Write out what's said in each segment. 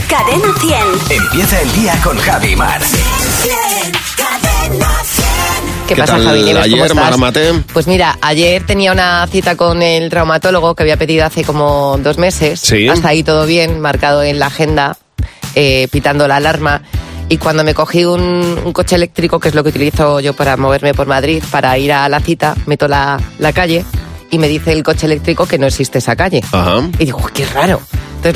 Cadena 100. Empieza el día con Javi Mar. Cadena 100. ¿Qué pasa, tal Javi Nieves? ¿Cómo ayer, estás? Maramate? Pues mira, ayer tenía una cita con el traumatólogo que había pedido hace como 2 meses. Sí. Hasta ahí todo bien, marcado en la agenda, pitando la alarma. Y cuando me cogí un coche eléctrico, que es lo que utilizo yo para moverme por Madrid, para ir a la cita, meto la calle y me dice el coche eléctrico que no existe esa calle. Ajá. Y digo, qué raro. Entonces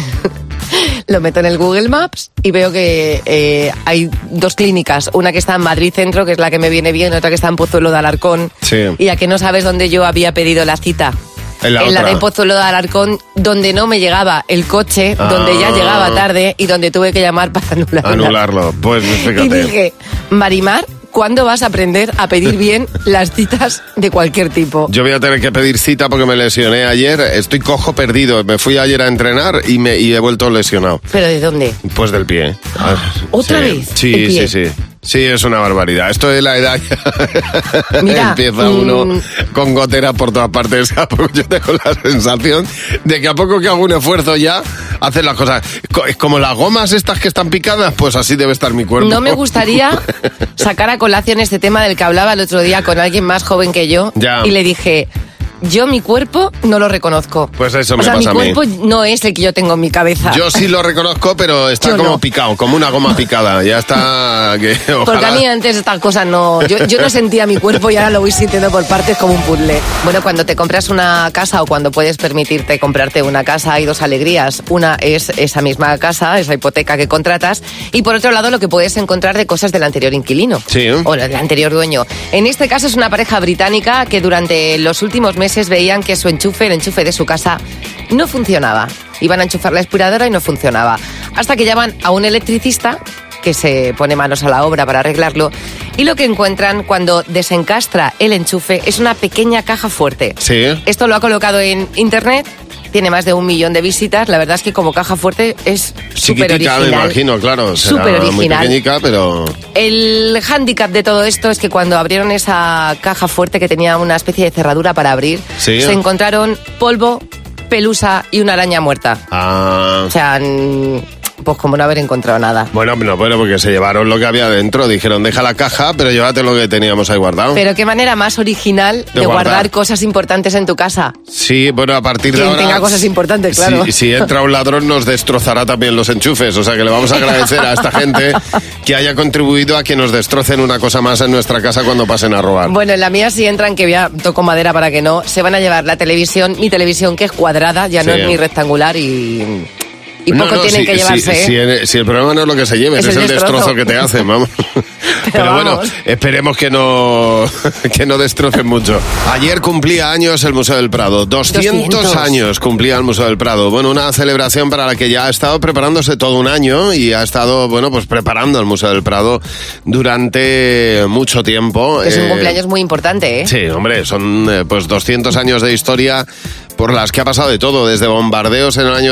lo meto en el Google Maps y veo que hay 2 clínicas. Una que está en Madrid Centro, que es la que me viene bien, otra que está en Pozuelo de Alarcón. Sí. Y a que no sabes dónde yo había pedido la cita. En la otra. De Pozuelo de Alarcón, donde no me llegaba el coche, donde ya llegaba tarde y donde tuve que llamar para Anularlo. Pues fíjate. Y dije, Marimar, ¿cuándo vas a aprender a pedir bien las citas de cualquier tipo? Yo voy a tener que pedir cita porque me lesioné ayer. Estoy cojo perdido. Me fui ayer a entrenar y he vuelto lesionado. ¿Pero de dónde? Pues del pie. ¿Otra Sí. vez? Sí, ¿El pie? sí. Sí, es una barbaridad. Esto de la edad ya Mira, empieza uno con goteras por todas partes. A poco yo tengo la sensación de que a poco que hago un esfuerzo ya, hacen las cosas. Es como las gomas estas que están picadas, pues así debe estar mi cuerpo. No me gustaría sacar a colación este tema del que hablaba el otro día con alguien más joven que yo. Ya. Y le dije, yo mi cuerpo no lo reconozco. Pues eso me o sea, pasa a mí. mi cuerpo no es el que yo tengo en mi cabeza. Yo sí lo reconozco, pero está Yo como no. picado, como una goma picada. Ya está... Porque ojalá... a mí antes estas cosas no... Yo no sentía mi cuerpo y ahora lo voy sintiendo por partes como un puzzle. Bueno, cuando te compras una casa o cuando puedes permitirte comprarte una casa hay 2 alegrías. Una es esa misma casa, esa hipoteca que contratas. Y por otro lado, lo que puedes encontrar de cosas del anterior inquilino. Sí. O del anterior dueño. En este caso es una pareja británica que durante los últimos meses veían que el enchufe de su casa no funcionaba. Iban a enchufar la aspiradora y no funcionaba. Hasta que llaman a un electricista que se pone manos a la obra para arreglarlo y lo que encuentran cuando desencastra el enchufe es una pequeña caja fuerte. Sí. Esto lo ha colocado en internet, tiene más de 1 millón de visitas. La verdad es que como caja fuerte es súper Chiquitica, original. me imagino, claro. Será Súper muy original. pequeñica, pero... El hándicap de todo esto es que cuando abrieron esa caja fuerte que tenía una especie de cerradura para abrir, Sí. se encontraron polvo, pelusa y una araña muerta. Ah... O sea, pues como no haber encontrado nada. Bueno, porque se llevaron lo que había dentro. Dijeron, deja la caja, pero llévate lo que teníamos ahí guardado. Pero qué manera más original de guardar cosas importantes en tu casa. Sí, bueno, a partir de Quien ahora... tenga cosas importantes, claro. Si entra un ladrón nos destrozará también los enchufes. O sea que le vamos a agradecer a esta gente que haya contribuido a que nos destrocen una cosa más en nuestra casa cuando pasen a robar. Bueno, en la mía si entran, que ya toco madera para que no, se van a llevar la televisión, mi televisión que es cuadrada, ya no Sí. es ni rectangular y poco tienen que llevarse. Si el problema no es lo que se lleve, es el destrozo que te hacen, vamos. Pero bueno, vamos. esperemos que no destrocen mucho. Ayer cumplía años el Museo del Prado. 200 años cumplía el Museo del Prado. Bueno, una celebración para la que ya ha estado preparándose todo un año y ha estado, bueno, pues preparando el Museo del Prado durante mucho tiempo. Es un cumpleaños muy importante, ¿eh? Sí, hombre, son pues 200 años de historia por las que ha pasado de todo, desde bombardeos en el año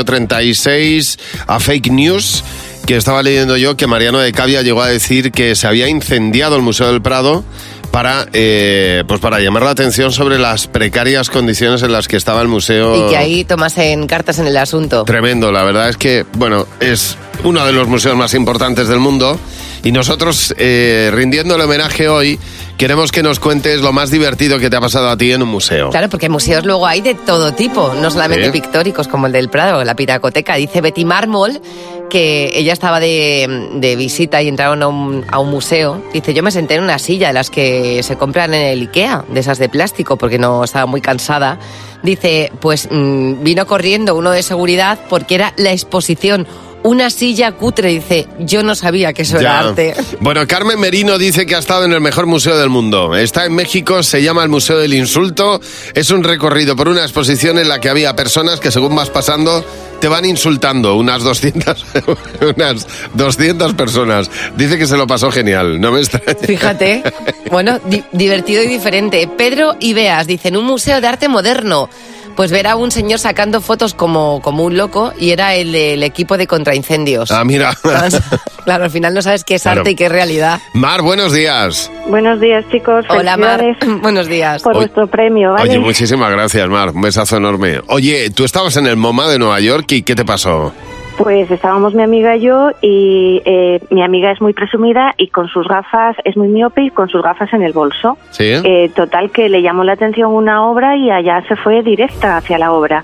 36 a fake news, que estaba leyendo yo que Mariano de Cavia llegó a decir que se había incendiado el Museo del Prado para llamar la atención sobre las precarias condiciones en las que estaba el museo. Y que ahí tomasen cartas en el asunto. Tremendo, la verdad es que, bueno, es uno de los museos más importantes del mundo y nosotros, rindiéndole homenaje hoy, queremos que nos cuentes lo más divertido que te ha pasado a ti en un museo. Claro, porque museos luego hay de todo tipo, no solamente pictóricos como el del Prado, la Pinacoteca. Dice Betty Mármol que ella estaba de visita y entraron a un museo. Dice, yo me senté en una silla de las que se compran en el Ikea, de esas de plástico, porque no estaba muy cansada. Dice, pues vino corriendo uno de seguridad porque era la exposición. Una silla cutre, dice, yo no sabía que eso era arte. Bueno, Carmen Merino dice que ha estado en el mejor museo del mundo. Está en México, se llama el Museo del Insulto. Es un recorrido por una exposición en la que había personas que según vas pasando te van insultando, unas 200 personas. Dice que se lo pasó genial, no me extraña. Fíjate, bueno, divertido y diferente. Pedro Ibeas dice, en un museo de arte moderno, pues ver a un señor sacando fotos como un loco y era el del equipo de contraincendios. Ah, mira. Claro, al final no sabes qué es arte y qué es realidad. Mar, buenos días. Buenos días, chicos. Hola, Mar. Felicidades Buenos días. por vuestro premio, ¿vale? Oye, muchísimas gracias, Mar. Un besazo enorme. Oye, tú estabas en el MoMA de Nueva York y ¿qué te pasó? Pues estábamos mi amiga y yo y mi amiga es muy presumida y con sus gafas, es muy miope y con sus gafas en el bolso. Sí. Total que le llamó la atención una obra y allá se fue directa hacia la obra.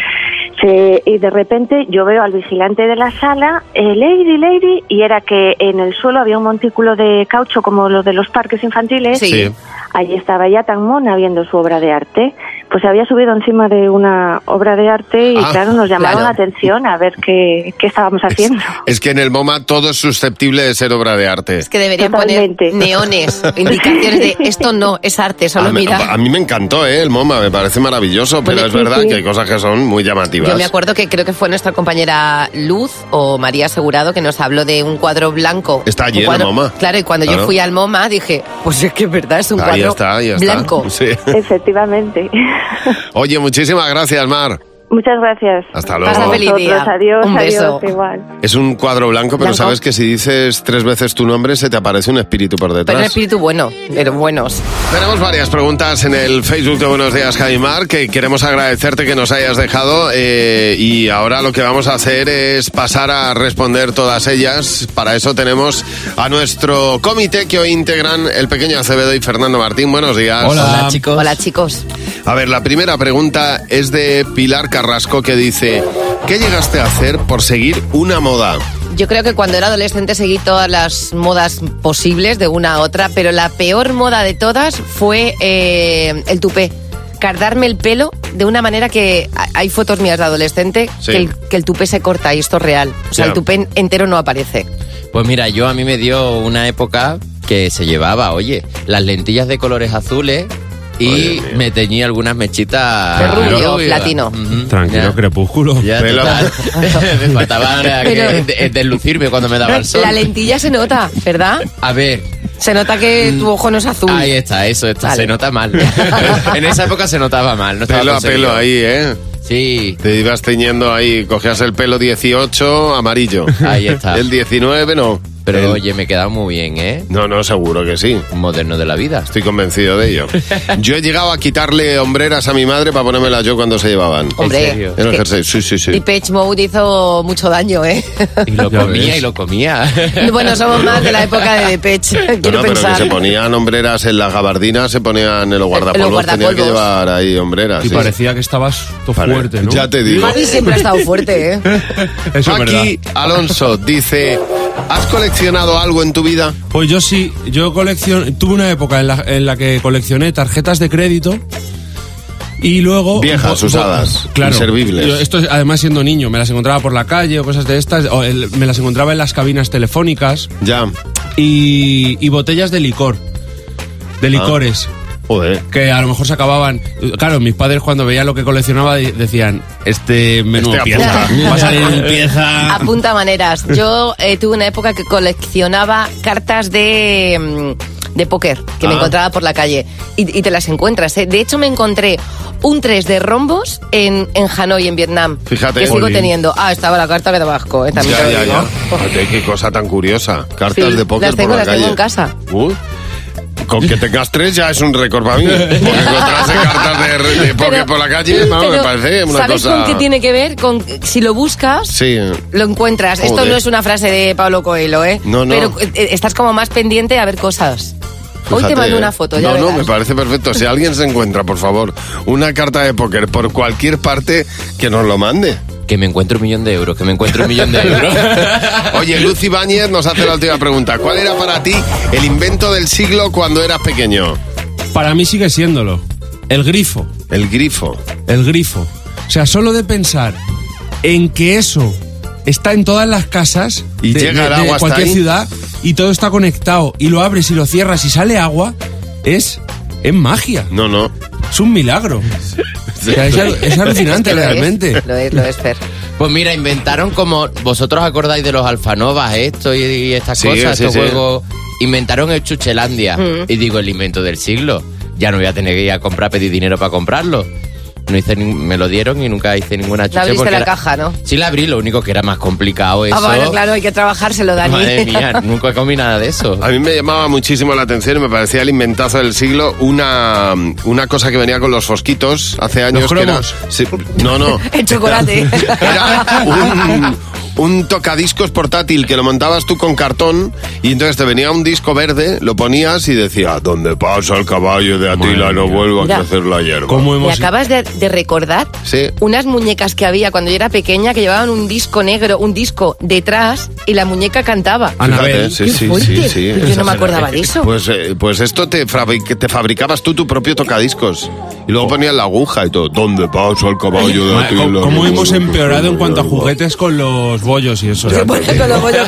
Y de repente yo veo al vigilante de la sala, lady, y era que en el suelo había un montículo de caucho como los de los parques infantiles. Sí. Allí estaba ella tan mona viendo su obra de arte. Pues se había subido encima de una obra de arte y claro, nos llamaron la atención a ver qué estábamos haciendo. Es que en el MoMA todo es susceptible de ser obra de arte. Es que deberían Totalmente. poner neones, indicaciones de esto no, es arte, solo mira. A mí me encantó, el MoMA, me parece maravilloso, pero es verdad que hay cosas que son muy llamativas. Yo me acuerdo que creo que fue nuestra compañera Luz o María Asegurado que nos habló de un cuadro blanco. Está allí en el MoMA. Claro, y cuando yo fui al MoMA dije, pues es que es verdad, es un cuadro blanco. Sí. Efectivamente. Oye, muchísimas gracias, Mar. Muchas gracias. Hasta luego. Pasa feliz día. Adiós, Un beso. adiós, igual. Es un cuadro blanco, pero sabes que si dices 3 veces tu nombre se te aparece un espíritu por detrás. Pero un espíritu bueno, pero buenos. Tenemos varias preguntas en el Facebook de Buenos Días, Javi Mar, que queremos agradecerte que nos hayas dejado y ahora lo que vamos a hacer es pasar a responder todas ellas. Para eso tenemos a nuestro comité que hoy integran el pequeño Acevedo y Fernando Martín. Buenos días. Hola, chicos. Hola, chicos. A ver, la primera pregunta es de Pilar Carrasco, que dice: ¿qué llegaste a hacer por seguir una moda? Yo creo que cuando era adolescente seguí todas las modas posibles de una a otra, pero la peor moda de todas fue el tupé. Cardarme el pelo de una manera que hay fotos mías de adolescente que el tupé se corta y esto es real. O sea, el tupé entero no aparece. Pues mira, a mí me dio una época que se llevaba, las lentillas de colores azules y me teñí algunas mechitas de rubio, platino. Tranquilo, crepúsculo. Ya, Pelo. me faltaba deslucirme cuando me daba el sol. La lentilla se nota, ¿verdad? A ver, Se nota que tu ojo no es azul. ahí está, eso está, Vale. se nota mal. En esa época se notaba mal. No estaba Pelo a conseguido. pelo ahí, ¿eh? Sí, Te ibas teñiendo ahí, cogías el pelo 18, amarillo. ahí está. El 19, no. Pero oye, me he quedado muy bien, ¿eh? No, seguro que sí. Un moderno de la vida. Estoy convencido de ello. Yo he llegado a quitarle hombreras a mi madre para ponérmelas yo cuando se llevaban. Hombre, ¿En serio? En el que jersey, sí. Depeche Mode hizo mucho daño, ¿eh? Y lo Ya comía ves. y lo comía. Bueno, somos más de la época de Depeche, quiero No, pero pensar. que se ponían hombreras en las gabardinas, se ponían en los guardapolvos, tenía que llevar ahí hombreras. Y sí. parecía que estabas todo fuerte, ¿no? Ya te digo. Mati siempre ha estado fuerte, ¿eh? Eso es verdad. Aquí Alonso dice: ¿has coleccionado algo en tu vida? Pues yo sí, tuve una época en la que coleccioné tarjetas de crédito y luego... Viejas, usadas, claro, inservibles. Esto además siendo niño, me las encontraba por la calle o cosas de estas, me las encontraba en las cabinas telefónicas Ya. y botellas de licor, de licores. Joder. Que a lo mejor se acababan. Claro, mis padres cuando veían lo que coleccionaba decían: menudo Este pieza. apunta. Va a salir pieza. Apunta maneras. Yo tuve una época que coleccionaba cartas de póker que me encontraba por la calle y te las encuentras, ¿eh? De hecho me encontré un 3 de rombos en Hanoi, en Vietnam. Fíjate. Que sigo Jolín. teniendo. Estaba la carta que daba asco, también te lo digo. Fíjate, qué cosa tan curiosa. Cartas Sí, de póker las tengo, por la las tengo calle. en casa. Con que tengas 3 ya es un récord para mí. Porque encontrarse cartas de póker Pero- por la calle, vamos, me pero, parece una ¿sabes cosa... con qué tiene que ver? Con si lo buscas, Sí. lo encuentras. Esto Joder. no es una frase de Pablo Coelho, ¿eh? No. Pero estás como más pendiente a ver cosas. Hoy te Fíjate, mando una foto, ya No, verás. me parece perfecto. Si alguien se encuentra, por favor, una carta de póker por cualquier parte, que nos lo mande. Que me encuentro 1 millón de euros, que me encuentro 1 millón de euros. Oye, Luz Ibáñez nos hace la última pregunta. ¿Cuál era para ti el invento del siglo cuando eras pequeño? Para mí sigue siéndolo. El grifo. El grifo. El grifo. O sea, solo de pensar en que eso está en todas las casas Y llega el agua hasta cualquier ahí. ciudad y todo está conectado y lo abres y lo cierras y sale agua, es magia. No. Es un milagro. O sea, es alucinante Lo es, realmente. Lo es, Fer. Pues mira, inventaron como... ¿Vosotros acordáis de los alfanovas, esto y estas Sí, cosas, sí, estos sí. juegos? Inventaron el Chuchelandia. Y digo, el invento del siglo. Ya no voy a tener que ir a comprar, pedir dinero para comprarlo. No hice me lo dieron y nunca hice ninguna chuche. La abriste porque la era- caja, ¿no? Sí, la abrí, lo único que era más complicado eso. Bueno, claro, hay que trabajárselo, Dani. Madre mía, nunca comí nada de eso. A mí me llamaba muchísimo la atención y me parecía el inventazo del siglo una cosa que venía con los fosquitos hace años. ¿Los que era- cromos? Sí, no. El chocolate. Era un tocadiscos portátil que lo montabas tú con cartón y entonces te venía un disco verde, lo ponías y decía, ¿dónde pasa el caballo de Atila? No vuelvo a crecer la hierba. ¿Cómo Me hemos... acabas de recordar Sí. unas muñecas que había cuando yo era pequeña que llevaban un disco negro, un disco detrás y la muñeca cantaba. Anabel. Fíjate, ¡Qué sí, fuerte! sí. Yo no me acordaba de eso. Pues esto te fabricabas tú tu propio tocadiscos y luego ponías la aguja y todo. ¿Dónde pasa el caballo de Atila? ¿Cómo hemos empeorado en cuanto a juguetes con los bollos y eso? Con los bollos.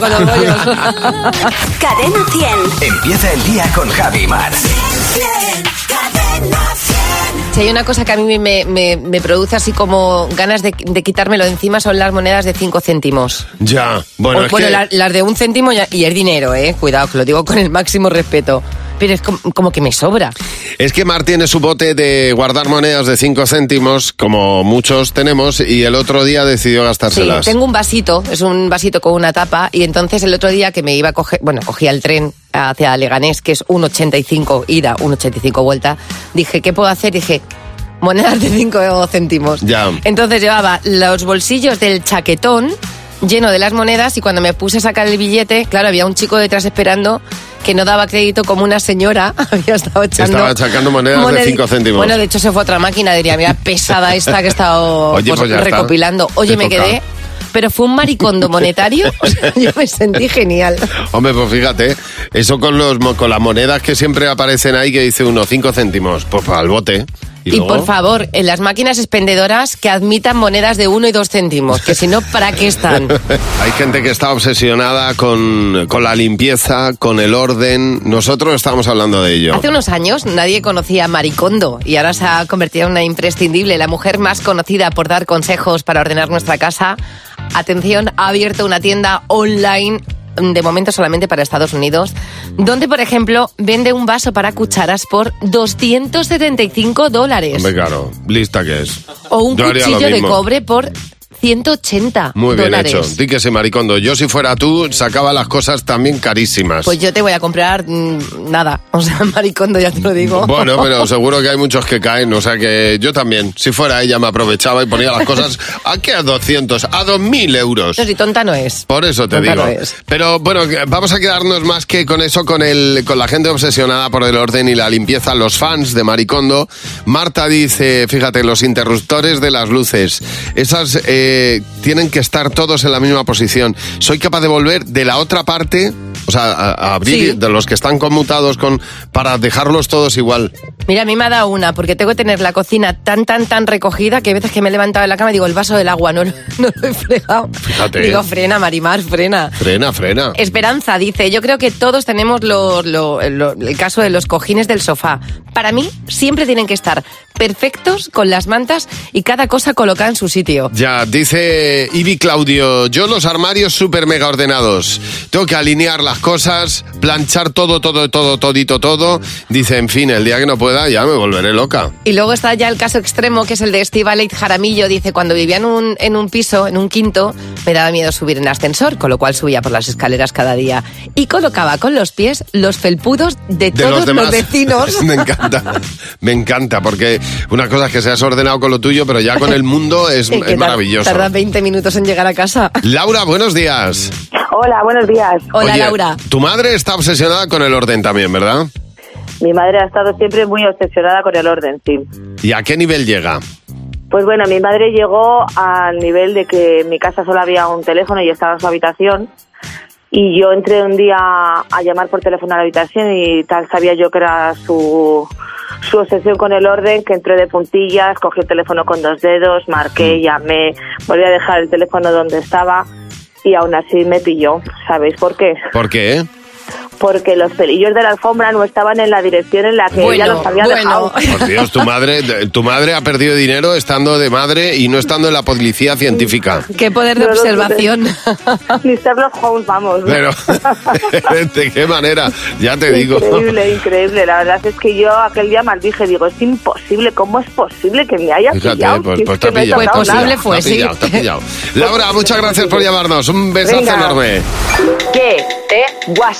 Cadena 100. Empieza el día con Javi Mar. Cadena 100. Si hay una cosa que a mí me produce así como ganas de quitármelo de encima son las monedas de 5 céntimos. Ya, bueno, es que... las de 1 céntimo y es dinero, cuidado, que lo digo con el máximo respeto. Pero es como que me sobra. Es que Mar tiene su bote de guardar monedas de 5 céntimos, como muchos tenemos, y el otro día decidió Sí, gastárselas. tengo un vasito, es un vasito con una tapa, y entonces el otro día que me iba a coger, cogía el tren hacia Leganés, que es 1,85 ida, 1,85 vuelta, dije, ¿qué puedo hacer? Dije, monedas de 5 céntimos. Ya. Entonces llevaba los bolsillos del chaquetón lleno de las monedas y cuando me puse a sacar el billete, claro, había un chico detrás esperando que no daba crédito como una señora había estado echando... Estaba sacando monedas de 5 céntimos. Bueno, de hecho se fue a otra máquina, diría, mira, pesada esta que he estado Oye, pues ya está. recopilando. Oye, Te me toca. quedé... Pero fue un maricondo monetario, o sea, yo me sentí genial. Hombre, pues fíjate, eso con las monedas que siempre aparecen ahí que dice uno 5 céntimos, pues para el bote. Y luego? por favor, en las máquinas expendedoras que admitan monedas de 1 y 2 céntimos, que si no, ¿para qué están? Hay gente que está obsesionada con la limpieza, con el orden. Nosotros estamos hablando de ello. Hace unos años nadie conocía a Maricondo y ahora se ha convertido en una imprescindible. La mujer más conocida por dar consejos para ordenar nuestra casa. Atención, ha abierto una tienda online, de momento solamente para Estados Unidos, donde, por ejemplo, vende un vaso para cucharas por $275. Hombre, claro, lista que es. O un Yo haría lo cuchillo de mismo. cobre por $180. Muy bien hecho. Di que sí, Maricondo. Yo, si fuera tú, sacaba las cosas también carísimas. Pues yo te voy a comprar nada. O sea, Maricondo, ya te lo digo. Bueno, pero seguro que hay muchos que caen, o sea que yo también, si fuera ella, me aprovechaba y ponía las cosas ¿a qué? A 200, a 2.000 euros. No, si tonta no es. Por eso te Tonta digo. no es. Pero bueno, vamos a quedarnos más que con eso, con la gente obsesionada por el orden y la limpieza, los fans de Maricondo. Marta dice, fíjate, los interruptores de las luces, esas tienen que estar todos en la misma posición. Soy capaz de volver de la otra parte, o sea, a abrir Sí. de los que están conmutados para dejarlos todos igual. Mira, a mí me ha dado una, porque tengo que tener la cocina tan recogida que a veces que me he levantado de la cama y digo, el vaso del agua, no lo he fregado. Fíjate. Digo, frena, Marimar, frena. Frena. Esperanza dice, yo creo que todos tenemos el caso de los cojines del sofá. Para mí, siempre tienen que estar perfectos con las mantas y cada cosa colocada en su sitio. Ya, dice Ibi Claudio, yo los armarios súper mega ordenados. Tengo que alinear las cosas, planchar todo. Dice, en fin, el día que no pueda ya me volveré loca. Y luego está ya el caso extremo, que es el de Estíbaliz Jaramillo. Dice, cuando vivía en un piso, en un quinto, me daba miedo subir en ascensor, con lo cual subía por las escaleras cada día. Y colocaba con los pies los felpudos de todos los vecinos. Me encanta, porque una cosa es que seas ordenado con lo tuyo, pero ya con el mundo es Que maravilloso. Tarda 20 minutos en llegar a casa. Laura, buenos días. Hola, buenos días. Hola, Oye, Laura. Tu madre está obsesionada con el orden también, ¿verdad? Mi madre ha estado siempre muy obsesionada con el orden, sí. ¿Y a qué nivel llega? Pues bueno, mi madre llegó al nivel de que en mi casa solo había un teléfono y estaba en su habitación. Y yo entré un día a llamar por teléfono a la habitación y tal sabía yo que era su obsesión con el orden, que entré de puntillas, cogí el teléfono con 2 dedos, marqué, llamé, volví a dejar el teléfono donde estaba y aún así me pilló. ¿Sabéis por qué? ¿Por qué? Porque los pelillos de la alfombra no estaban en la dirección en la que ella los había dejado. Por Dios, tu madre ha perdido dinero estando de madre y no estando en la policía científica. Qué poder de No lo observación. Ni Sherlock Holmes, vamos. Pero, ¿de qué manera? Ya te digo. Increíble. La verdad es que yo aquel día maldije, digo, es imposible, ¿cómo es posible que me haya Fíjate, pillado? pues Si te es que ha no he pillado. tocado Pues posible nada. fue, sí. Te ha pillado. Laura, muchas gracias por llamarnos. Un besazo Venga. enorme. ¿Qué te WhatsApp?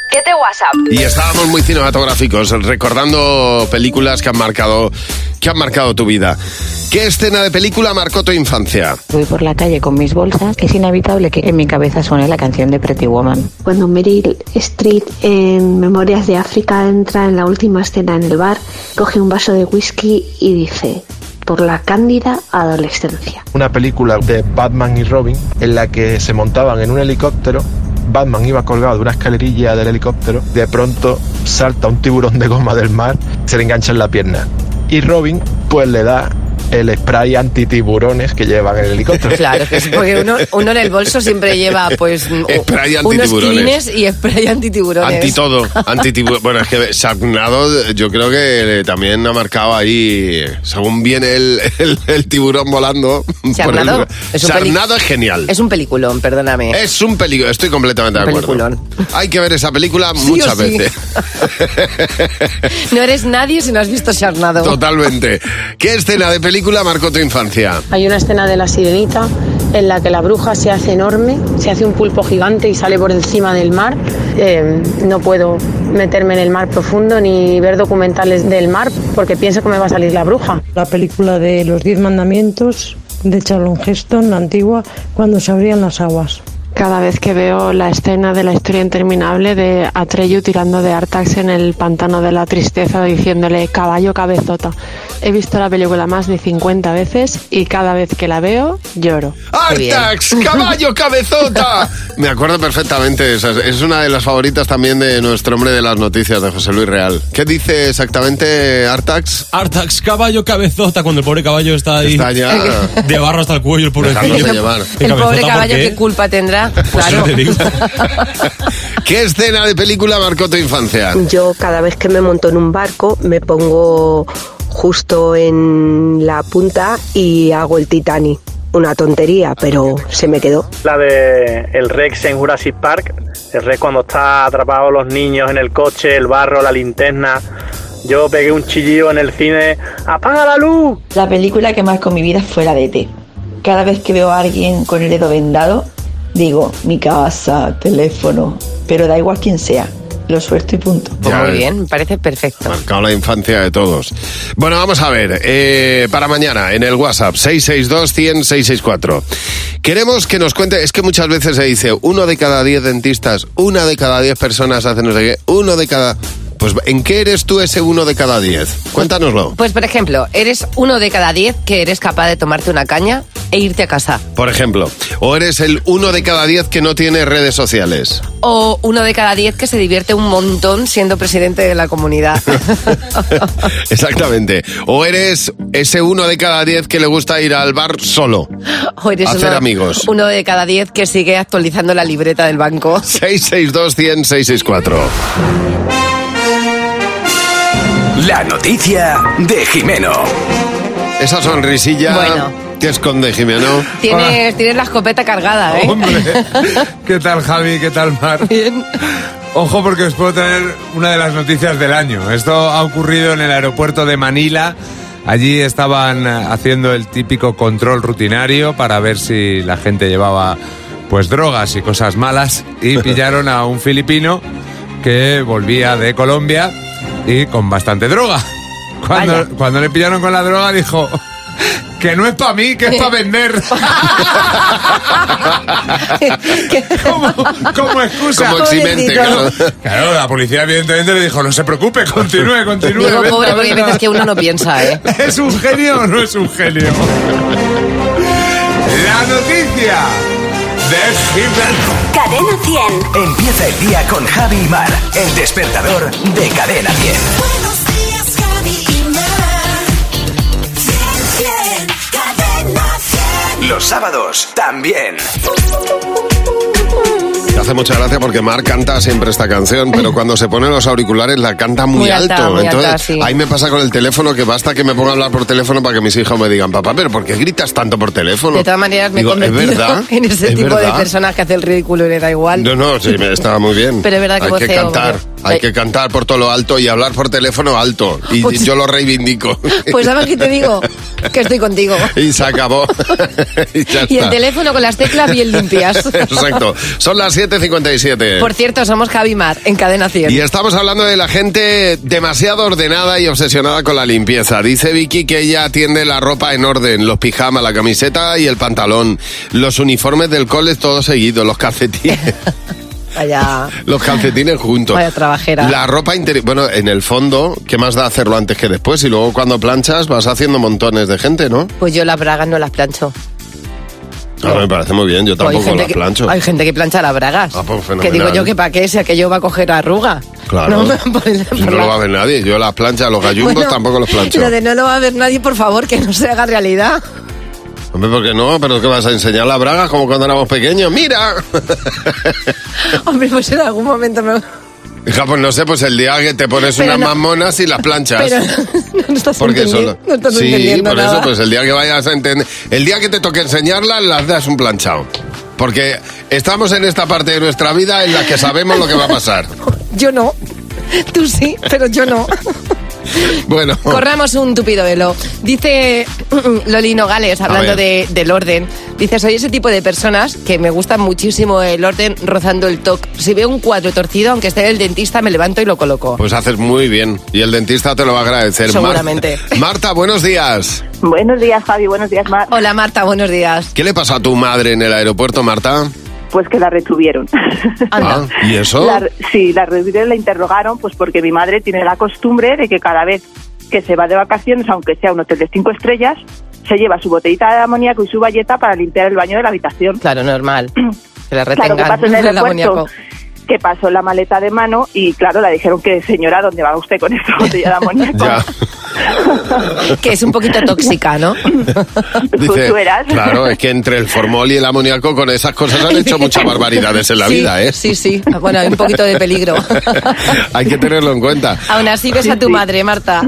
¿Qué te WhatsApp? Y estábamos muy cinematográficos, recordando películas que han marcado tu vida. ¿Qué escena de película marcó tu infancia? Voy por la calle con mis bolsas, es inevitable que en mi cabeza suene la canción de Pretty Woman. Cuando Meryl Streep en Memorias de África entra en la última escena en el bar, coge un vaso de whisky y dice: por la cándida adolescencia. Una película de Batman y Robin en la que se montaban en un helicóptero. Batman iba colgado de una escalerilla del helicóptero, de pronto salta un tiburón de goma del mar, se le engancha en la pierna y Robin pues le da el spray antitiburones que llevan en el helicóptero. Claro, que es porque uno en el bolso siempre lleva pues spray unos clines y spray antitiburones. Anti todo, antitiburones. Bueno, es que Sharknado yo creo que también ha marcado ahí, según viene el tiburón volando. Sharknado es genial. Es un peliculón, perdóname. Es un peliculón, estoy completamente de acuerdo. Peliculón. Hay que ver esa película muchas veces. No eres nadie si no has visto Sharknado. Totalmente. ¿Qué escena de película marcó tu infancia? Hay una escena de La Sirenita en la que la bruja se hace enorme, se hace un pulpo gigante y sale por encima del mar. No puedo meterme en el mar profundo ni ver documentales del mar porque pienso que me va a salir la bruja. La película de Los 10 Mandamientos de Charlton Heston, la antigua, cuando se abrían las aguas. Cada vez que veo la escena de La historia interminable de Atreyu tirando de Artax en el pantano de la tristeza diciéndole caballo cabezota. He visto la película más de 50 veces y cada vez que la veo lloro. ¡Artax! ¡Caballo cabezota! Me acuerdo perfectamente, es una de las favoritas también de nuestro hombre de las noticias, de José Luis Real. ¿Qué dice exactamente Artax? Artax, caballo cabezota, cuando el pobre caballo está ahí. Está ya de barro hasta el cuello, el pobre llevar. El pobre caballo, ¿qué culpa tendrá? Claro. ¿Qué escena de película marcó tu infancia? Yo cada vez que me monto en un barco me pongo justo en la punta y hago el Titanic. Una tontería, pero se me quedó. La de el Rex en Jurassic Park. El Rex cuando está atrapado los niños en el coche, el barro, la linterna. Yo pegué un chillido en el cine. ¡Apaga la luz! La película que marcó mi vida fue la de E.T. Cada vez que veo a alguien con el dedo vendado, digo, mi casa, teléfono, pero da igual quién sea. Lo suelto y punto. Pues muy bien, me parece perfecto. Marcado la infancia de todos. Bueno, vamos a ver, para mañana en el WhatsApp 662-100-664. Queremos que nos cuente, es que muchas veces se dice 1 de cada 10 dentistas, 1 de cada 10 personas hace no sé qué, 1 de cada... Pues, ¿en qué eres tú ese 1 de cada 10? Cuéntanoslo. Pues, por ejemplo, eres 1 de cada 10 que eres capaz de tomarte una caña e irte a casa. Por ejemplo. O eres el 1 de cada 10 que no tiene redes sociales. O 1 de cada 10 que se divierte un montón siendo presidente de la comunidad. Exactamente. O eres ese 1 de cada 10 que le gusta ir al bar solo. O eres hacer amigos. 1 de cada 10 que sigue actualizando la libreta del banco. 662-100-664. La noticia de Jimeno. Esa sonrisilla, bueno, ¿qué esconde, Jimeno? Tienes la escopeta cargada, ¿eh? Hombre, ¿qué tal, Javi? ¿Qué tal, Mar? Bien. Ojo, porque os puedo traer una de las noticias del año. Esto ha ocurrido en el aeropuerto de Manila. Allí estaban haciendo el típico control rutinario para ver si la gente llevaba pues drogas y cosas malas, y pillaron a un filipino que volvía de Colombia y con bastante droga. Cuando le pillaron con la droga dijo que no es para mí, que es para vender. como excusa. Como eximente, claro. Claro, la policía evidentemente le dijo, no se preocupe, continúe. Digo, venda, pobre, porque hay venda. veces que uno no piensa, ¿eh? ¿Es un genio o no es un genio? La noticia de Jimeno. Cadena 100. Empieza el día con Javi y Mar, el despertador de Cadena 100. Buenos días, Javi y Mar. 100, Cadena 100. Los sábados también. Me hace mucha gracia porque Mar canta siempre esta canción, pero cuando se pone los auriculares la canta muy alto. Muy Entonces, alta, sí. ahí me pasa con el teléfono que basta que me ponga a hablar por teléfono para que mis hijos me digan, papá, ¿pero por qué gritas tanto por teléfono? De todas maneras me he Digo, convertido ¿es verdad? en ese ¿Es tipo verdad? de personas que hace el ridículo y le da igual. No, sí, estaba muy bien. Pero es verdad que hay que voceo, cantar. Hay que cantar por todo lo alto y hablar por teléfono alto. Y Pues- yo lo reivindico. Pues ¿sabes qué te digo? Que estoy contigo. Y se acabó. Y ya Y el está. teléfono con las teclas bien limpias. Exacto. Son las 7:57. Por cierto, somos Javi Mar, en Cadena 100. Y estamos hablando de la gente demasiado ordenada y obsesionada con la limpieza. Dice Vicky que ella tiende la ropa en orden, los pijamas, la camiseta y el pantalón, los uniformes del cole todo seguido, los calcetines. Vaya, Los calcetines juntos. vaya trabajera. La ropa interior. Bueno, en el fondo, ¿qué más da hacerlo antes que después? Y luego cuando planchas vas haciendo montones de gente, ¿no? Pues yo las bragas no las plancho. A mí me parece muy bien, yo Pues tampoco las plancho. hay gente que plancha las bragas. Ah, pues que fenomenal. digo yo que para qué, si aquello va a coger arruga. Claro. No, por Si no lo va a ver nadie. Yo las planchas, los gallumbos Bueno, tampoco los plancho. Lo de no lo va a ver nadie, por favor, que no se haga realidad. Hombre, ¿por qué no? ¿Pero qué vas a enseñar las bragas como cuando éramos pequeños? ¡Mira! Hombre, pues en algún momento me... Hija, pues no sé, pues el día que te pones Pero unas no- más monas y las planchas. Pero no estás Porque entendiendo, solo. no estás Sí, entendiendo por nada. eso, pues el día que vayas a entender. El día que te toque enseñarlas, las das un planchado. Porque estamos en esta parte de nuestra vida en la que sabemos lo que va a pasar. Yo no. Tú sí, pero yo no. Bueno. Corramos un tupido velo. Dice Lolino Gales, hablando del orden, dice, soy ese tipo de personas que me gusta muchísimo el orden rozando el toque. Si veo un cuadro torcido, aunque esté el dentista, me levanto y lo coloco. Pues haces muy bien. Y el dentista te lo va a agradecer. Seguramente. Marta, buenos días. Buenos días, Javi. Buenos días, Mar. Hola, Marta, buenos días. ¿Qué le pasó a tu madre en el aeropuerto, Marta? Pues que la retuvieron. Ah, ¿y eso? Sí, la retuvieron, la interrogaron, pues porque mi madre tiene la costumbre de que cada vez que se va de vacaciones, aunque sea un hotel de 5 estrellas, se lleva su botellita de amoníaco y su bayeta para limpiar el baño de la habitación. Claro, normal. Que la Claro, retengan ¿qué pasó en el el aeropuerto? amoníaco. Que pasó la maleta de mano y, claro, le dijeron que, señora, ¿dónde va usted con esta botella de amoníaco? Ya. Que es un poquito tóxica, ¿no? Dice, Tú verás. claro, es que entre el formol y el amoníaco con esas cosas han hecho muchas barbaridades en la Sí, vida, ¿eh? Sí, sí. Bueno, hay un poquito de peligro. Hay que tenerlo en cuenta. Aún así ves a tu madre, Marta.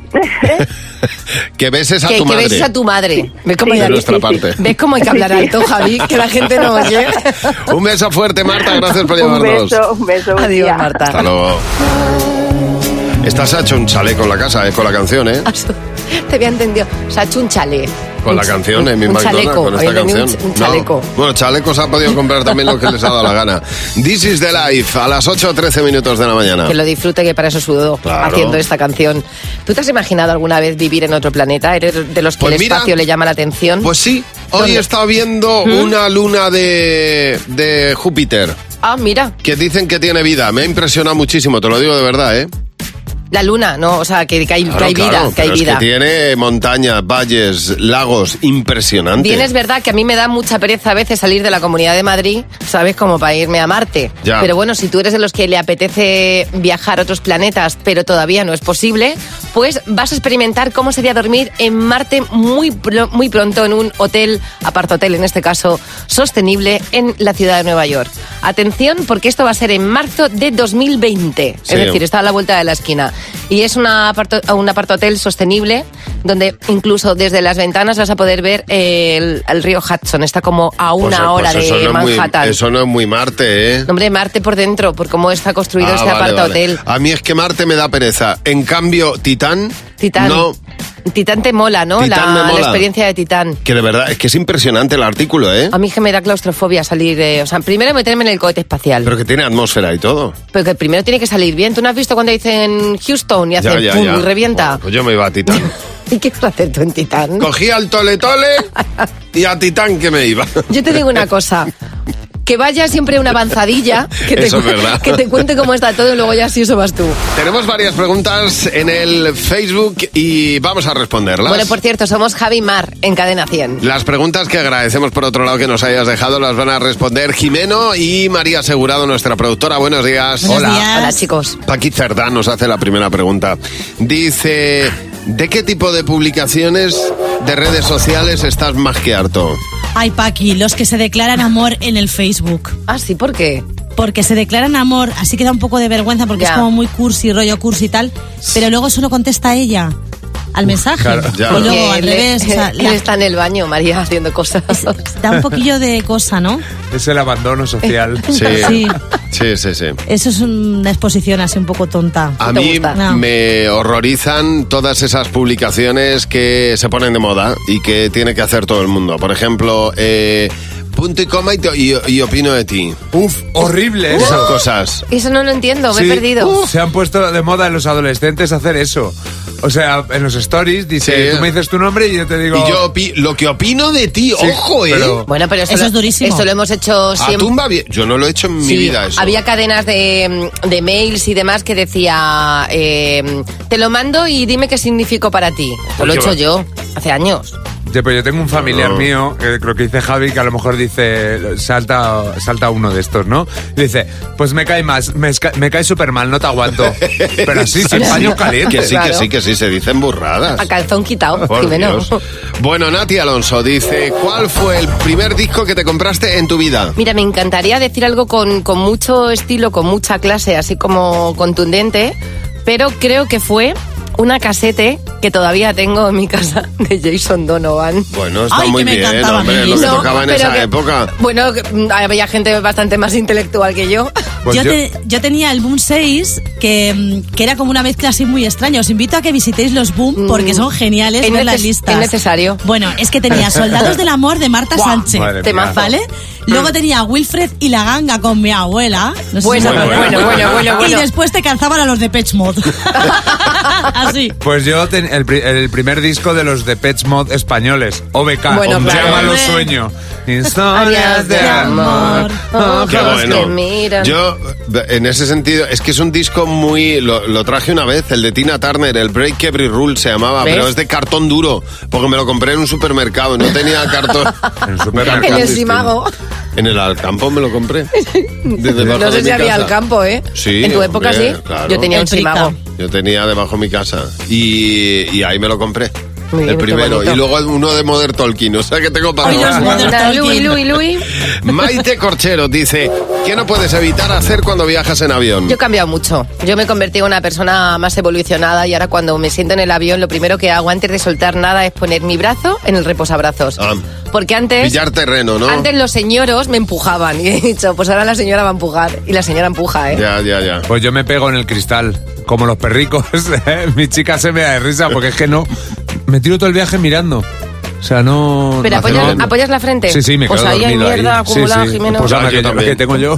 Que beses a Que tu madre. beses a tu madre. ¿Ves cómo, De nuestra parte. ¿Ves cómo hay que hablar alto, Javi? Que la gente no oye. Un beso fuerte, Marta. Gracias por Un llamarnos. beso. buen Adiós, día. Marta. Hasta luego. Estás hecho un chaleco en la casa, con la canción, ¿eh? Te había entendido. Se ha hecho un chale. Con la canción en mi un McDonald's, chaleco. con esta Había entendido canción. un chaleco. No. Bueno, chalecos ha podido comprar también lo que les ha dado la gana. This is the life, a las 8:13 minutos de la mañana. Que lo disfrute, que para eso sudó Claro. haciendo esta canción. ¿Tú te has imaginado alguna vez vivir en otro planeta? ¿Eres de los que Pues el mira, espacio le llama la atención? Pues sí, hoy ¿Dónde? he estado viendo una luna de Júpiter, Ah, mira, que dicen que tiene vida. Me ha impresionado muchísimo, te lo digo de verdad, ¿eh? la luna, ¿no? O sea, que hay, Claro, que hay vida, claro, que hay pero vida. es que tiene montañas, valles, lagos, impresionante. Bien, es verdad que a mí me da mucha pereza a veces salir de la Comunidad de Madrid, ¿sabes? Como para irme a Marte. Ya. Pero bueno, si tú eres de los que le apetece viajar a otros planetas, pero todavía no es posible, pues vas a experimentar cómo sería dormir en Marte muy pronto en un hotel, apartohotel en este caso, sostenible en la ciudad de Nueva York. Atención, porque esto va a ser en marzo de 2020. Sí. Es decir, está a la vuelta de la esquina. Y es un apartohotel sostenible donde incluso desde las ventanas vas a poder ver el río Hudson. Está como a una hora eso de no es Manhattan. eso no es muy Marte, ¿eh? Hombre, Marte por dentro, por cómo está construido este vale, apartohotel. vale. A mí es que Marte me da pereza. En cambio, Titán, no, Titán te mola, ¿no? Titán me La mola. experiencia de Titán. que de verdad es que es impresionante el artículo, ¿eh? A mí es que me da claustrofobia salir de... O sea, primero meterme en el cohete espacial. Pero que tiene atmósfera y todo. Pero que primero tiene que salir bien. ¿Tú no has visto cuando dicen Houston y hacen pum y revienta? Pues yo me iba a Titán. ¿Y qué vas a hacer tú en Titán? Cogía al tole y a Titán que me iba. Yo te digo una cosa. Que vaya siempre una avanzadilla, Eso es verdad. que te cuente cómo está todo y luego ya sí eso vas tú. Tenemos varias preguntas en el Facebook y vamos a responderlas. Bueno, por cierto, somos Javi Mar en Cadena 100. Las preguntas que agradecemos por otro lado que nos hayas dejado las van a responder Jimeno y María Asegurado, nuestra productora. Buenos días. Buenos días. Hola, chicos. Paqui Cerdá nos hace la primera pregunta. Dice, ¿de qué tipo de publicaciones de redes sociales estás más que harto? Ay, Paqui, los que se declaran amor en el Facebook. Ah, sí, ¿por qué? Porque se declaran amor, así que da un poco de vergüenza porque Ya. es como muy cursi, rollo cursi y tal, pero luego solo contesta ella al mensaje. claro, ya. O luego Porque al él- revés. O sea, él está en el baño, María, haciendo cosas. da un poquillo de cosa, ¿no? Es el abandono social. Sí. Sí. Sí, sí, sí. Eso es una exposición así un poco tonta. A ¿No te mí gusta? No. me horrorizan todas esas publicaciones que se ponen de moda y que tiene que hacer todo el mundo. Por ejemplo, punto y coma y opino de ti. Uf, horrible eso. Esas cosas. Eso no lo entiendo, me Sí, he perdido. se han puesto de moda en los adolescentes hacer eso. O sea, en los stories dice, Sí. tú me dices tu nombre y yo te digo... Y yo lo que opino de ti, Sí, ojo, pero- Bueno, pero Eso es durísimo. Esto lo hemos hecho A siempre. tumba bien. Yo no lo he hecho en mi Sí, vida eso. había cadenas de mails y demás que decía, te lo mando y dime qué significó para ti. Esto lo he ¿Qué hecho va? yo, hace años. Pues yo tengo un familiar mío, creo que dice Javi, que a lo mejor dice, salta uno de estos, ¿no? Y dice, pues me cae más, me cae súper mal, no te aguanto. Pero así, sin paños calientes. Que sí, Claro. que sí, se dicen burradas. A calzón quitado, Por Jimeno. Dios. Bueno, Nati Alonso dice, ¿cuál fue el primer disco que te compraste en tu vida? Mira, me encantaría decir algo con mucho estilo, con mucha clase, así como contundente, pero creo que fue una casete que todavía tengo en mi casa de Jason Donovan. Bueno, está Ay, muy que me bien, encantaba hombre, a mí. lo que No, tocaba en pero esa que- época. Bueno, había gente bastante más intelectual que yo. Pues yo tenía el Boom 6, que era como una mezcla así muy extraña. Os invito a que visitéis los Boom porque son geniales, Es ver las neces- listas. es necesario. Bueno, es que tenía Soldados del Amor de Marta Buah, Sánchez, madre mía. Temazo. ¿vale? Luego tenía Wilfred y la ganga con mi abuela. No sé Bueno, si os acordáis. bueno. Y después te calzaban a los de Depeche Mode. Así. Pues yo, el primer disco de los Depeche Mode españoles, OBK, Bueno, claro. Llámalo Hombre. Sueño. Historias de de amor. amor. Qué Ojos que bueno. miran. Yo, en ese sentido, es que es un disco muy... Lo traje una vez, el de Tina Turner, el Break Every Rule se llamaba, ¿Ves? pero es de cartón duro, porque me lo compré en un supermercado, no tenía cartón. En el supermercado. En el distinto. Simago. En el Alcampo me lo compré. De debajo No de sé mi si había casa. al campo, ¿eh? Sí, En tu época hombre, sí. claro. Yo tenía El un Simago. Prica. Yo tenía debajo de mi casa y ahí me lo compré. Muy bien, el qué primero. bonito. Y luego uno de Modern Talking, o sea que tengo para Ay, los rato. Modern Anda, Talking. Louis. Maite Corchero dice, ¿qué no puedes evitar hacer cuando viajas en avión? Yo he cambiado mucho. Yo me he convertido en una persona más evolucionada y ahora cuando me siento en el avión lo primero que hago antes de soltar nada es poner mi brazo en el reposabrazos. Ah, Porque antes... pillar terreno, ¿no? Antes los señoros me empujaban y he dicho, pues ahora la señora va a empujar. Y la señora empuja, ¿eh? Ya. Pues yo me pego en el cristal, como los perricos. Mi chica se me da de risa porque es que no... Me tiro todo el viaje mirando. O sea, no... Pero no hace nada. apoyas la frente. Sí, me quedo Pues ahí hay dormido mierda ahí. acumulada, Jimeno. Pues anda, Ah, yo que también. tengo yo.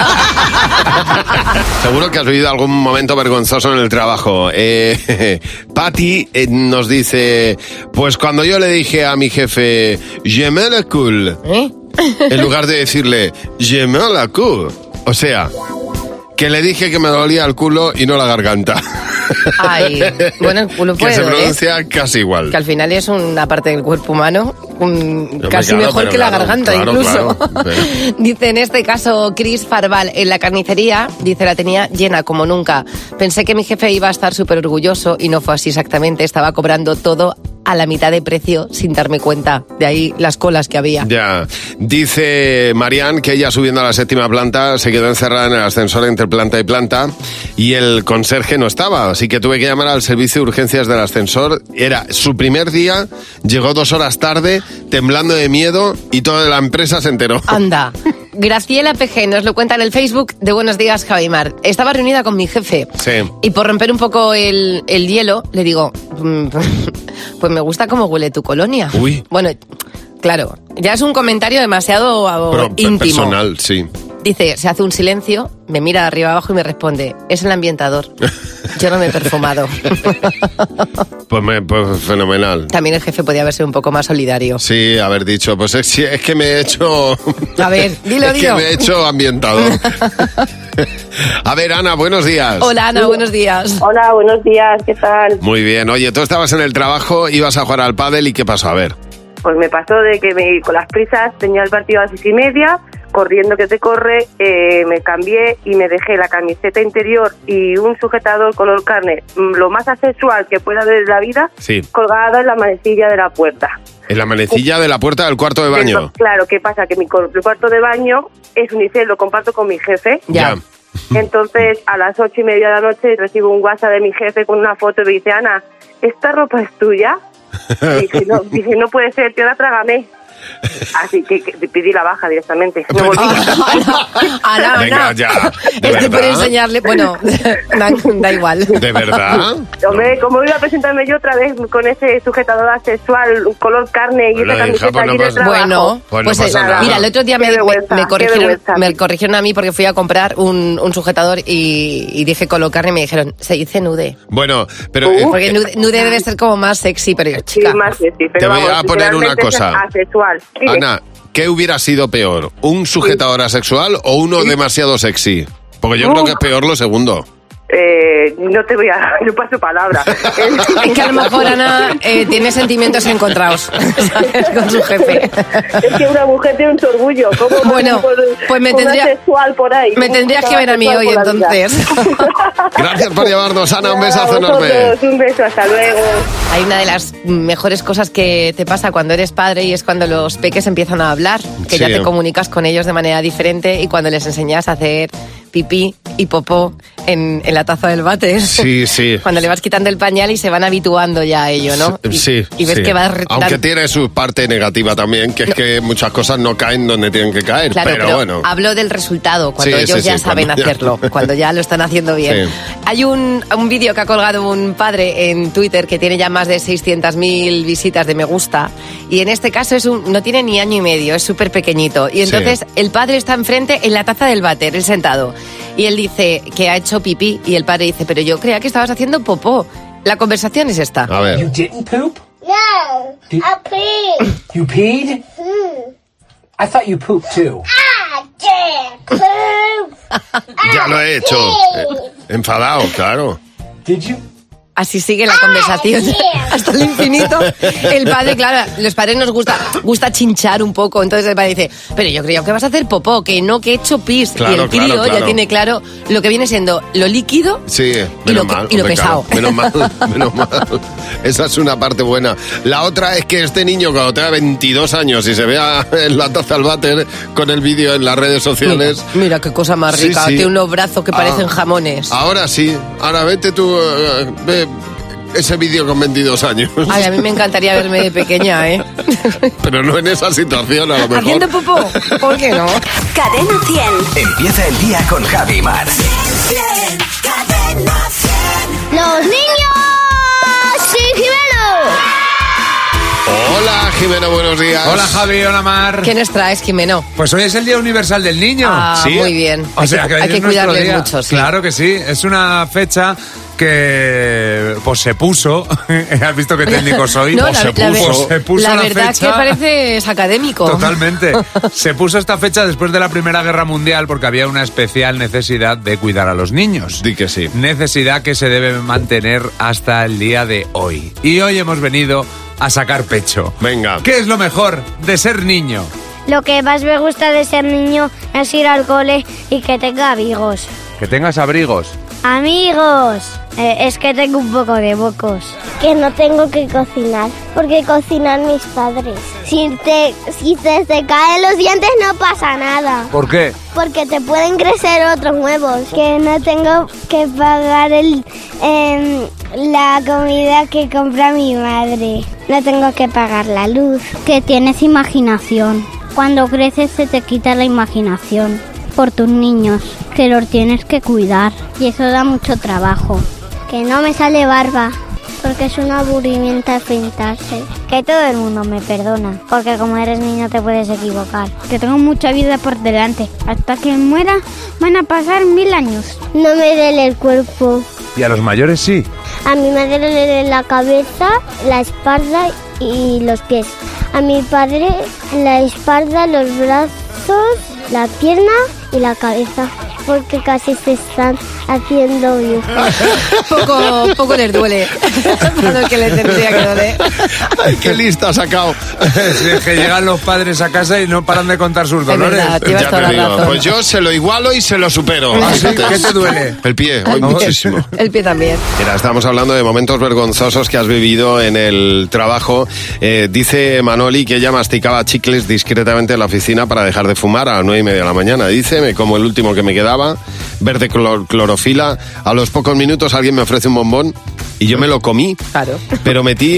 Seguro que has vivido algún momento vergonzoso en el trabajo. Patty nos dice, pues cuando yo le dije a mi jefe, je me la cool, ¿Eh? en lugar de decirle, je me la cool. O sea, que le dije que me dolía el culo y no la garganta. Ay, bueno, el culo Que puede se doler. pronuncia casi igual. Que al final es una parte del cuerpo humano casi claro, mejor pero que la claro, garganta claro, incluso. claro. Sí. Dice en este caso Chris Farval, en la carnicería, dice, la tenía llena como nunca. Pensé que mi jefe iba a estar súper orgulloso y no fue así exactamente. Estaba cobrando todo a la mitad de precio sin darme cuenta. De ahí las colas que había. Ya. Dice Marianne que ella subiendo a la 7ª planta se quedó encerrada en el ascensor entre planta y planta y el conserje no estaba, así que tuve que llamar al servicio de urgencias del ascensor. Era su primer día, llegó 2 horas tarde, temblando de miedo y toda la empresa se enteró. Anda. Graciela PG nos lo cuenta en el Facebook de Buenos Días, Javimar. Estaba reunida con mi jefe. Sí. Y por romper un poco el hielo, le digo, pues me gusta cómo huele tu colonia. Uy. Bueno, claro, ya es un comentario demasiado íntimo. Personal, sí. Dice, se hace un silencio, me mira de arriba abajo y me responde, es el ambientador. Yo no me he perfumado. Pues fenomenal. También el jefe podía haber sido un poco más solidario. Sí, haber dicho, pues es que me he hecho... A ver, dilo. Es que me he hecho ambientador. A ver, Ana, buenos días. Hola, Ana, buenos días. Hola, buenos días, ¿qué tal? Muy bien. Oye, tú estabas en el trabajo, ibas a jugar al pádel y ¿qué pasó? A ver. Pues me pasó de que con las prisas tenía el partido a las 6:30, corriendo que te corre, me cambié y me dejé la camiseta interior y un sujetador color carne, lo más asexual que pueda haber en la vida, Sí. colgada en la manecilla de la puerta. En la manecilla de la puerta del cuarto de baño. Claro, ¿qué pasa? Que mi cuarto de baño es unicel, lo comparto con mi jefe. Ya. Entonces, a las 8:30 de la noche recibo un WhatsApp de mi jefe con una foto y me dice, Ana, ¿esta ropa es tuya? Dije, no puede ser, tío, la trágame. Así que pedí la baja directamente. No volví. Ana, Venga, ya. ¿De Estoy por verdad? enseñarle. Bueno, da igual. ¿De verdad? Hombre, ¿cómo iba a presentarme yo otra vez con ese sujetador asexual, color carne y esa Hola, hija, camiseta pues no aquí de pasa- trabajo? Bueno, Pues no pasa nada. nada. Mira, el otro día Qué vergüenza, me corrigieron a mí porque fui a comprar un sujetador y dije color carne y me dijeron, se dice nude. Bueno, pero... Porque nude debe ser como más sexy, pero yo, chica. Sí, más sexy, Te pero voy vamos, a poner una literalmente es cosa. asexual. Dime. Ana, ¿qué hubiera sido peor? ¿Un sujetador asexual o uno demasiado sexy? Porque yo creo que es peor lo segundo. No te voy a... No paso palabra. Es que a lo mejor Ana tiene sentimientos encontrados, ¿sabes? Con su jefe. Es que una mujer tiene un orgullo. ¿Cómo Bueno, pues me una tendría- sexual por ahí? Me tendrías que ver a mí hoy, entonces. Gracias por llamarnos, Ana. Un besazo A enorme. vosotros, un beso, hasta luego. Hay una de las mejores cosas que te pasa cuando eres padre y es cuando los peques empiezan a hablar, que ya Sí. te comunicas con ellos de manera diferente y cuando les enseñas a hacer pipí y popó en la taza del váter. Sí, sí. Cuando le vas quitando el pañal y se van habituando ya a ello, ¿no? Sí, y ves sí. que va Aunque tiene su parte negativa también, que es que muchas cosas no caen donde tienen que caer. Claro, pero bueno. hablo del resultado, cuando Sí, ellos sí, ya sí, saben cuando ya- hacerlo, cuando ya lo están haciendo bien. Sí. Hay un vídeo que ha colgado un padre en Twitter que tiene ya más de 600.000 visitas de me gusta, y en este caso no tiene ni año y medio, es súper pequeñito. Y entonces el padre está enfrente en la taza del váter, él sentado, y él dice que ha hecho pipí, y el padre dice, pero yo creía que estabas haciendo popó. La conversación es esta. A ver. You didn't poop? No, I peed. You peed? I thought you pooped too. I did poop. Ya lo he hecho. Enfadado, claro. Did you? Así sigue la conversación hasta el infinito. El padre, claro, los padres nos gusta chinchar un poco. Entonces el padre dice, pero yo creo que vas a hacer popó, que no, que he hecho pis. Claro, y el crío claro, claro. ya tiene claro lo que viene siendo lo líquido. Sí, Y lo menos que- mal. y lo hombre, pesado. claro, menos mal. Esa es una parte buena. La otra es que este niño, cuando tenga 22 años y se vea en la taza al váter con el vídeo en las redes sociales... Mira qué cosa más Sí, rica. sí. Tiene unos brazos que parecen jamones. Ahora sí. Ahora vete tú... ve ese vídeo con 22 años. Ay, a mí me encantaría verme de pequeña, ¿eh? Pero no en esa situación, a lo mejor. Haciendo popó. ¿Por qué no? Cadena 100. Empieza el día con Javi Mar. Cadena 100. ¡Los niños! ¡Sí, Jimeno! Hola, Jimeno, buenos días. Hola, Javi, hola, Mar. ¿Qué nos traes, Jimeno? Pues hoy es el Día Universal del Niño. Ah, muy bien. O sea, que hay hoy que es nuestro cuidarles día. mucho, sí. Claro que sí. Es una fecha que pues se puso. ¿Has visto qué técnico soy? No, Pues se puso. Se puso la la verdad es que fecha. pareces académico. Totalmente. Se puso esta fecha después de la Primera Guerra Mundial porque había una especial necesidad de cuidar a los niños. Di que sí. Necesidad que se debe mantener hasta el día de hoy. Y hoy hemos venido a sacar pecho. Venga. ¿Qué es lo mejor de ser niño? Lo que más me gusta de ser niño es ir al cole y que tenga amigos. Que tengas abrigos. ¡Amigos! Es que tengo un poco de mocos. Que no tengo que cocinar, porque cocinan mis padres. Si te caen los dientes no pasa nada, ¿Por qué? porque te pueden crecer otros nuevos. Que no tengo que pagar la comida que compra mi madre. No tengo que pagar la luz. Que tienes imaginación. Cuando creces se te quita la imaginación por tus niños, que los tienes que cuidar. Y eso da mucho trabajo. Que no me sale barba, porque es un aburrimiento afeitarse. Que todo el mundo me perdona, porque como eres niño te puedes equivocar. Que tengo mucha vida por delante. Hasta que muera van a pasar 1000 años. No me duele el cuerpo. Y a los mayores sí. A mi madre le duele la cabeza, la espalda y los pies. A mi padre la espalda, los brazos, la pierna y la cabeza, porque casi se están haciendo viejos. Poco les duele. Para lo que les tendría que doler. Ay, qué lista ha sacado. Sí, es que llegan los padres a casa y no paran de contar sus dolores. verdad, llevas Ya toda te la digo, razón. pues yo se lo igualo y se lo supero. ¿Ah, sí? ¿Qué te duele? El pie, hoy muchísimo. El pie también. Mira, estamos hablando de momentos vergonzosos que has vivido en el trabajo. Dice Manoli que ella masticaba chicles discretamente en la oficina para dejar de fumar a las 9:30 de la mañana. Dice, me como el último que me quedaba, verde clorofila. A los pocos minutos alguien me ofrece un bombón y yo me lo comí. Claro. Pero metí,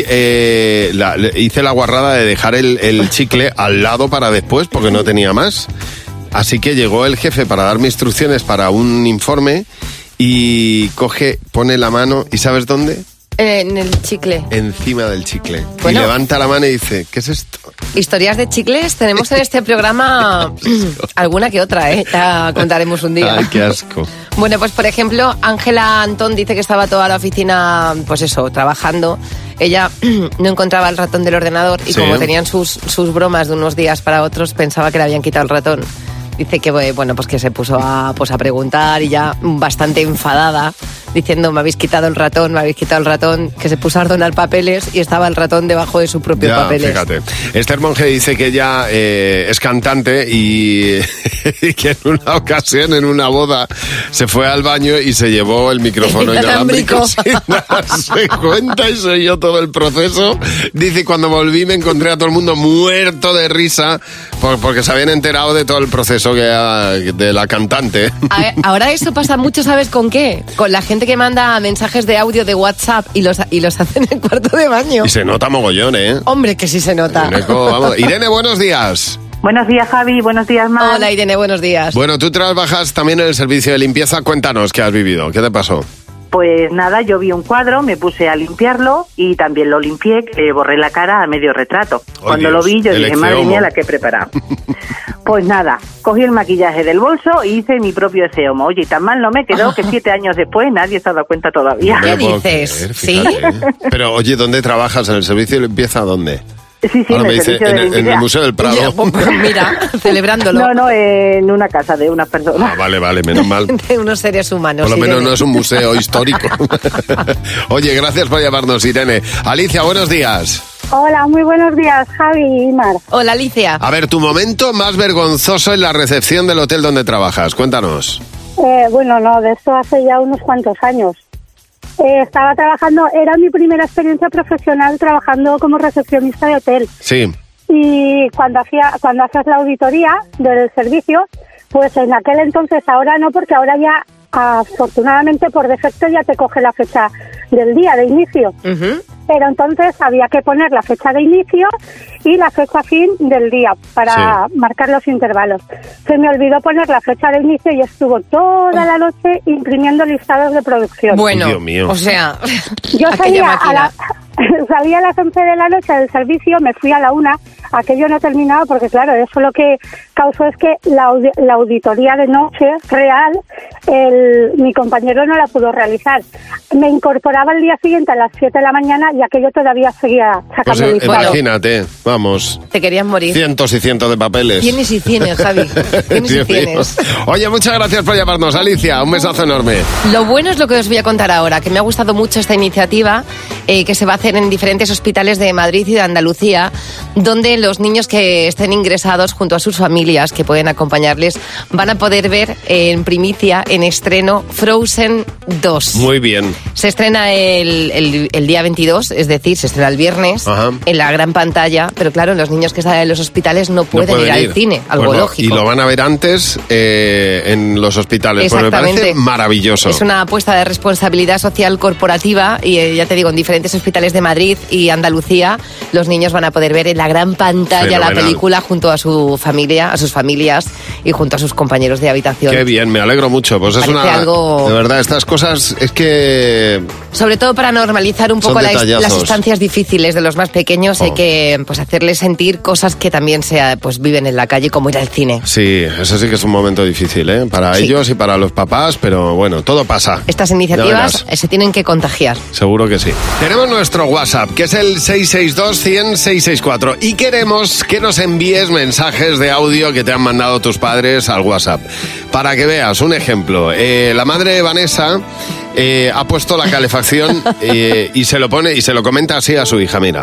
hice la guarrada de dejar el chicle al lado para después, porque no tenía más. Así que llegó el jefe para darme instrucciones para un informe y pone la mano, ¿y sabes dónde? En el chicle. Encima del chicle. Bueno. Y levanta la mano y dice, ¿qué es esto? Historias de chicles tenemos en este programa alguna que otra, ya contaremos un día. Ay, qué asco. Bueno, pues por ejemplo, Ángela Antón dice que estaba toda la oficina, pues eso, trabajando. Ella no encontraba el ratón del ordenador y como tenían sus bromas de unos días para otros, pensaba que le habían quitado el ratón. Dice que, bueno, pues que se puso a preguntar y ya bastante enfadada, diciendo, me habéis quitado el ratón, que se puso a ordenar papeles y estaba el ratón debajo de su propio papeles. Fíjate. Esther Monge dice que ella es cantante y que en una ocasión, en una boda, se fue al baño y se llevó el micrófono inalámbrico sin darse cuenta y se oyó todo el proceso. Dice, cuando volví me encontré a todo el mundo muerto de risa porque se habían enterado de todo el proceso de la cantante. Ahora eso pasa mucho, ¿sabes con qué? Con la gente que manda mensajes de audio de WhatsApp y los hace en el cuarto de baño. Y se nota mogollón, ¿eh? Hombre, que sí se nota. Irene, buenos días. Buenos días, Javi. Buenos días, Mar. Hola, Irene, buenos días. Bueno, tú trabajas también en el servicio de limpieza. Cuéntanos, ¿qué has vivido? ¿Qué te pasó? Pues nada, yo vi un cuadro, me puse a limpiarlo y también lo limpié, que le borré la cara a medio retrato. Cuando lo vi, yo dije, madre mía, la que he preparado. Pues nada, cogí el maquillaje del bolso y hice mi propio Eseomo. Oye, tan mal no me quedó que 7 años después nadie se ha dado cuenta todavía. ¿Qué dices? ¿Sí? Pero, oye, ¿dónde trabajas? ¿En el servicio de limpieza? ¿Dónde? Sí, ahora me dice, en el Museo del Prado. Mira, celebrándolo. No, en una casa de unas personas. Vale, menos mal. De unos seres humanos. Por lo menos Irene. no es un museo histórico. Oye, gracias por llamarnos, Irene. Alicia, buenos días. Hola, muy buenos días, Javi y Mar. Hola, Alicia. A ver, tu momento más vergonzoso en la recepción del hotel donde trabajas. Cuéntanos. De esto hace ya unos cuantos años. Estaba trabajando, era mi primera experiencia profesional trabajando como recepcionista de hotel. Sí. Y cuando haces la auditoría del servicio, pues en aquel entonces, ahora no, porque ahora ya, afortunadamente por defecto, ya te coge la fecha del día de inicio. Uh-huh. Pero entonces había que poner la fecha de inicio y la fecha fin del día para marcar los intervalos. Se me olvidó poner la fecha de inicio y estuvo toda la noche imprimiendo listados de producción. Bueno, Dios mío. O sea, yo salía a las 11 de la noche del servicio, me fui a la 1, aquello no terminaba porque claro, eso lo que causó es que la auditoría de noche real, mi compañero no la pudo realizar. Me incorporaba el día siguiente a las 7 de la mañana y aquello todavía seguía sacando Pues listados. imagínate, vamos. Te querías morir. Cientos y cientos de papeles. Tienes y tienes, Javi. Tienes y Dios mío. tienes. Oye, muchas gracias por llamarnos, Alicia. Un besazo enorme. Lo bueno es lo que os voy a contar ahora, que me ha gustado mucho esta iniciativa que se va a hacer en diferentes hospitales de Madrid y de Andalucía, donde los niños que estén ingresados junto a sus familias, que pueden acompañarles, van a poder ver en primicia, en estreno, Frozen 2. Muy bien. Se estrena el día 22, es decir, se estrena el viernes, en la gran pantalla, pero claro, los niños que están en los hospitales no pueden ir al cine, algo lógico. Y lo van a ver antes en los hospitales, pues me parece maravilloso. Es una apuesta de responsabilidad social corporativa y ya te digo, en diferentes hospitales de Madrid y Andalucía, los niños van a poder ver en la gran pantalla la película junto a su familia, a sus familias y junto a sus compañeros de habitación. Qué bien, me alegro mucho. Pues es algo... De verdad, estas cosas es que... Sobre todo para normalizar un poco las instancias difíciles de los más pequeños, hay que hacerles sentir cosas que también viven en la calle, como ir al cine. Sí, eso sí que es un momento difícil, ¿eh? Para ellos y para los papás, pero bueno, todo pasa. Estas iniciativas se tienen que contagiar. Seguro que sí. Tenemos nuestro WhatsApp, que es el 662-100-664, y queremos que nos envíes mensajes de audio que te han mandado tus padres al WhatsApp. Para que veas un ejemplo, la madre de Vanessa ha puesto la calefacción y se lo pone y se lo comenta así a su hija, mira.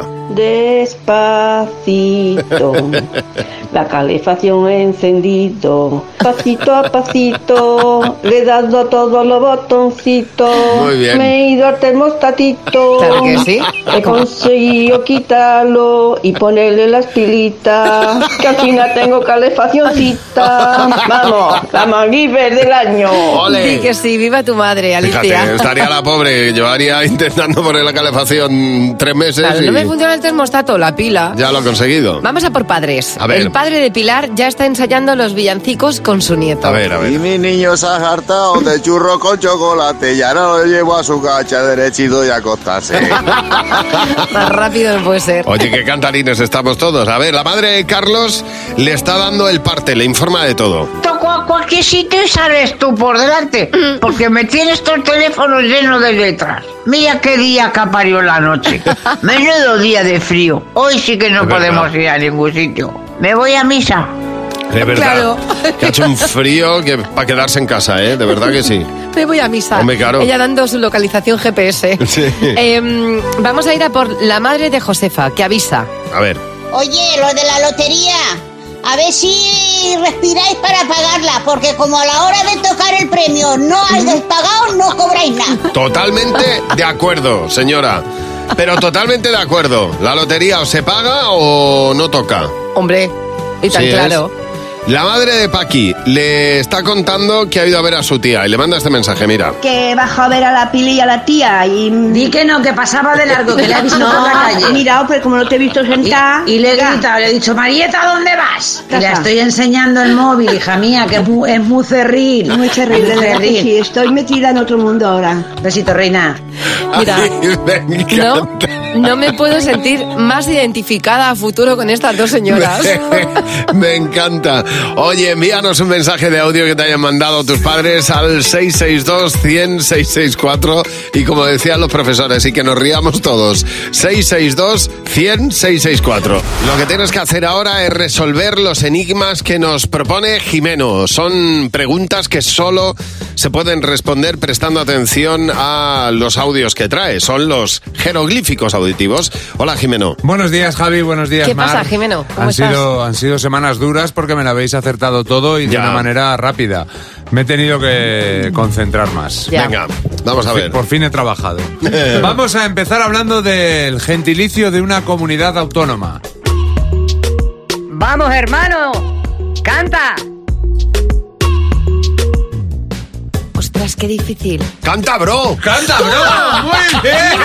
Despacito, la calefacción he encendido, pasito a pasito, le he dado a todos los botoncitos. Muy bien. Me he ido al termostatito, claro que sí. He conseguido quitarlo y ponerle las pilitas, que al final tengo calefaccioncita. Vamos, la MacGyver del año. Sí que sí, viva tu madre, Alicia. Fíjate, estaría la pobre, llevaría intentando poner la calefacción 3 meses. Claro, y no me funciona el termostato, la pila. ya lo ha conseguido. Vamos a por padres. A ver. El padre de Pilar ya está ensayando los villancicos con su nieto. A ver. Y mi niño se ha hartado de churro con chocolate, ya no lo llevo a su cacha derechito y a acostarse. Más rápido no puede ser. Oye, qué cantarines estamos todos. A ver, la madre de Carlos le está dando el parte, le informa de todo. Toco a cualquier sitio y sales tú por delante, porque me tienes todo el teléfono lleno de letras. Mira qué día que parió la noche. Menudo día de frío. Hoy sí que no Es podemos verdad. ir a ningún sitio. Me voy a misa. De verdad. Claro. Que ha hecho un frío que para quedarse en casa, ¿eh? De verdad que sí. Me voy a misa. Hombre, claro. Ella dando su localización GPS. Sí. Vamos a ir a por la madre de Josefa, que avisa. A ver. Oye, lo de la lotería, a ver si respiráis para pagarla, porque como a la hora de tocar el premio no hayáis pagado, no cobráis nada. Totalmente de acuerdo, señora. Pero totalmente de acuerdo. ¿La lotería o se paga o no toca? Hombre, y tan Sí, claro. La madre de Paqui le está contando que ha ido a ver a su tía y le manda este mensaje, mira. Que bajó a ver a la Pili y a la tía y... Di que no, que pasaba de largo, que le ha visto por la calle. Mira, pero como no te he visto sentada... Y le he gritado, le he dicho, Marieta, ¿dónde vas? Y le estoy enseñando el móvil, hija mía, que es muy cerril. Muy terrible, de verdad que sí, estoy metida en otro mundo ahora. Besito, reina. Mira, no me puedo sentir más identificada a futuro con estas dos señoras. Me encanta. Oye, envíanos un mensaje de audio que te hayan mandado tus padres al 662-100-664 y como decían los profesores, y que nos riamos todos, 662-100-664. Lo que tienes que hacer ahora es resolver los enigmas que nos propone Jimeno. Son preguntas que solo se pueden responder prestando atención a los audios que trae. Son los jeroglíficos auditivos. Hola, Jimeno. Buenos días, Javi. Buenos días, ¿Qué Mar. pasa, Jimeno? ¿Cómo estás? Han sido semanas duras porque me la habéis acertado todo y de Ya. una manera rápida. Me he tenido que concentrar más. Ya. Venga, vamos a ver. Por fin he trabajado. Vamos a empezar hablando del gentilicio de una comunidad autónoma. ¡Vamos, hermano! ¡Canta! Ostras, qué difícil. ¡Canta, bro! ¡Canta, bro! ¡Muy bien!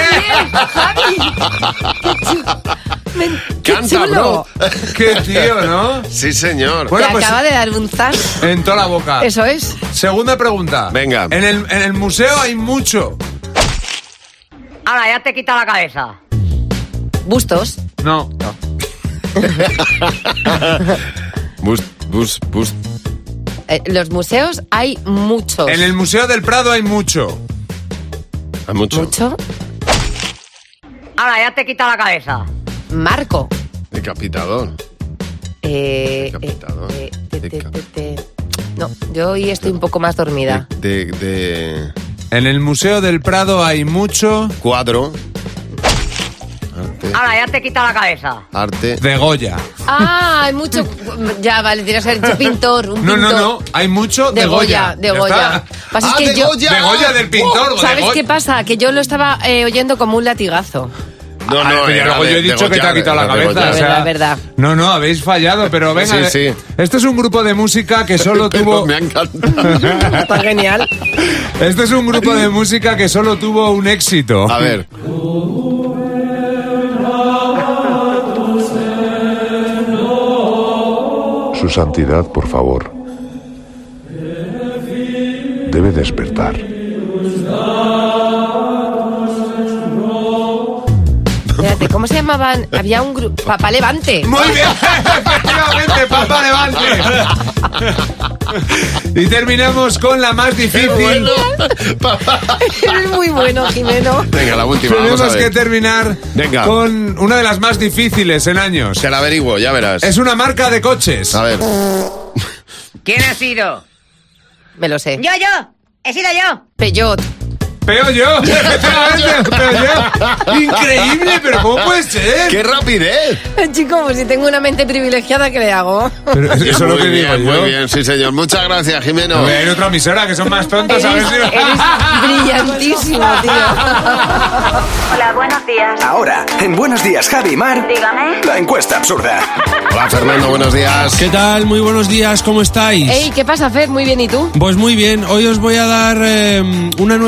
¡Qué ¡Canta, chulo! bro! ¡Qué tío!, ¿no? Sí, señor. Bueno, Te pues acaba de dar un zas. en toda la boca. Eso es. Segunda pregunta. Venga. En el museo hay mucho. Ahora, ya te quita la cabeza. Bustos. No. Bus. Los museos hay muchos. En el Museo del Prado hay mucho. Hay mucho. ¿Mucho? Ahora, ya te quita la cabeza. Marco. Decapitador. Decapitador. No, yo hoy estoy un poco más dormida. De En el Museo del Prado hay mucho. cuadro. Ahora, ya te quita la cabeza. Arte. De Goya. Ah, hay mucho. Ya, vale, tienes que haber dicho pintor. Un No, pintor. no. Hay mucho de Goya. De Ya Goya. está. Pasa es que de yo, Goya. De Goya del pintor. de ¿Sabes Goya. qué pasa? Que yo lo estaba oyendo como un latigazo. No, no, pero era luego yo he de dicho Goya, que te ha quitado la de cabeza. Goya. o sea, Es verdad. No, habéis fallado, pero venga. Sí. Este es un grupo de música que solo Pero tuvo. me ha encantado. Está genial. Este es un grupo de música que solo tuvo un éxito. A ver. Su santidad, por favor. Debe despertar. Espérate, ¿cómo se llamaban? Había un grupo. Papá Levante. Muy bien, efectivamente, papá levante. Y terminamos con la más difícil. Eres muy bueno, Jimeno. Venga, la última, vamos Tenemos a ver. que terminar Venga. con una de las más difíciles en años. Te la averiguo, ya verás. Es una marca de coches. A ver. ¿Quién ha sido? Me lo sé. Yo. He sido yo. Peugeot. Peo yo, efectivamente, peo yo. Increíble, pero ¿cómo puede ser? ¡Qué rapidez! Chico, pues si tengo una mente privilegiada, ¿qué le hago? Pero eso es lo que Muy digo bien, yo. muy bien, sí señor. Muchas gracias, Jimeno. Hay otra emisora que son más tontos. A ver si... Eres brillantísimo, tío. Hola, buenos días. Ahora, en Buenos Días, Javi y Mar, Dígame. la encuesta absurda. Hola, Fernando, buenos días. ¿Qué tal? Muy buenos días, ¿cómo estáis? Ey, ¿qué pasa, Fer? Muy bien, ¿y tú? Pues muy bien, hoy os voy a dar una nueva idea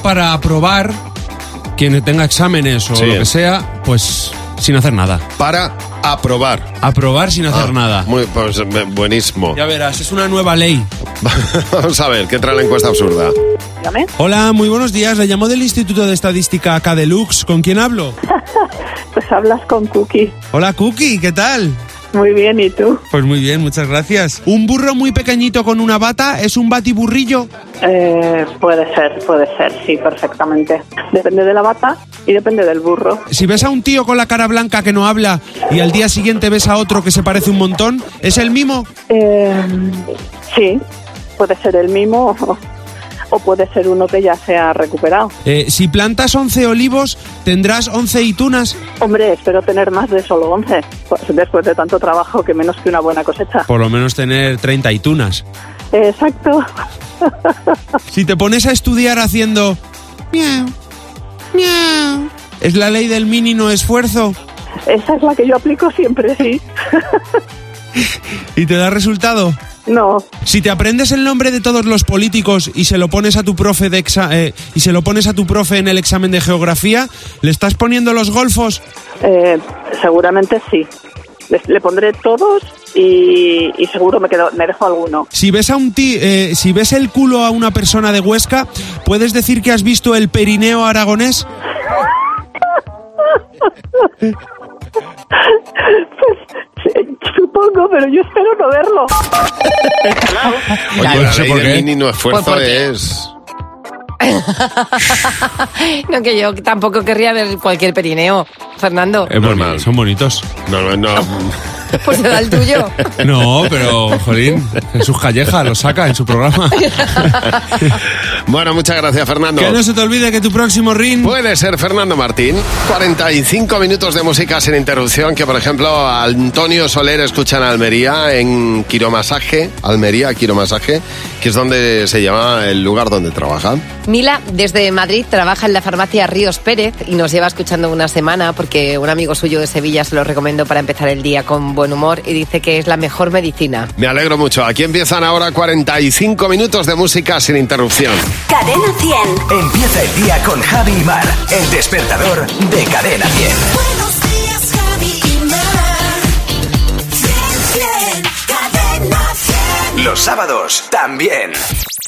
para aprobar quien tenga exámenes o lo que sea, pues sin hacer nada. Para aprobar. Aprobar sin hacer nada. Pues buenísimo. Ya verás, es una nueva ley. Vamos a ver, ¿qué trae la encuesta absurda? Dígame. Hola, muy buenos días. Le llamo del Instituto de Estadística Cadelux. ¿Con quién hablo? Pues hablas con Cookie. Hola, Cookie, ¿qué tal? Muy bien, ¿y tú? Pues muy bien, muchas gracias. ¿Un burro muy pequeñito con una bata es un batiburrillo? Puede ser, sí, perfectamente. Depende de la bata y depende del burro. Si ves a un tío con la cara blanca que no habla y al día siguiente ves a otro que se parece un montón, ¿es el mimo? Sí, puede ser el mimo o puede ser uno que ya se ha recuperado. Si plantas 11 olivos, ¿tendrás 11 itunas? Hombre, espero tener más de solo 11. Pues después de tanto trabajo, que menos que una buena cosecha. Por lo menos tener 30 itunas. Exacto. Si te pones a estudiar haciendo miau, miau, ¿es la ley del mínimo esfuerzo? Esa es la que yo aplico siempre, sí. ¿Y te da resultado? No. Si te aprendes el nombre de todos los políticos y se lo pones a tu profe en el examen de geografía, ¿le estás poniendo los golfos? Seguramente sí. Le pondré todos y seguro me dejo alguno. Si ves a si ves el culo a una persona de Huesca, ¿puedes decir que has visto el Perineo aragonés? Pues supongo, pero yo espero no verlo. Oye, la ley del mínimo esfuerzo es... No, que yo tampoco querría ver cualquier perineo, Fernando. Es normal. Son bonitos. No. Pues se da el tuyo. No, pero, jolín, Jesús Calleja lo saca en su programa. Bueno, muchas gracias, Fernando. Que no se te olvide que tu próximo ring... Puede ser Fernando Martín. 45 minutos de música sin interrupción, que por ejemplo Antonio Soler escucha en Almería, en Quiromasaje, Almería, Quiromasaje, que es donde se llama el lugar donde trabaja. Mila, desde Madrid, trabaja en la farmacia Ríos Pérez y nos lleva escuchando una semana porque un amigo suyo de Sevilla se lo recomendó para empezar el día con buen humor y dice que es la mejor medicina. Me alegro mucho. Aquí empiezan ahora 45 minutos de música sin interrupción. Cadena 100. Empieza el día con Javi y Mar, el despertador de Cadena 100. Buenos días, Javi y Mar. 100, Cadena 100. Los sábados también.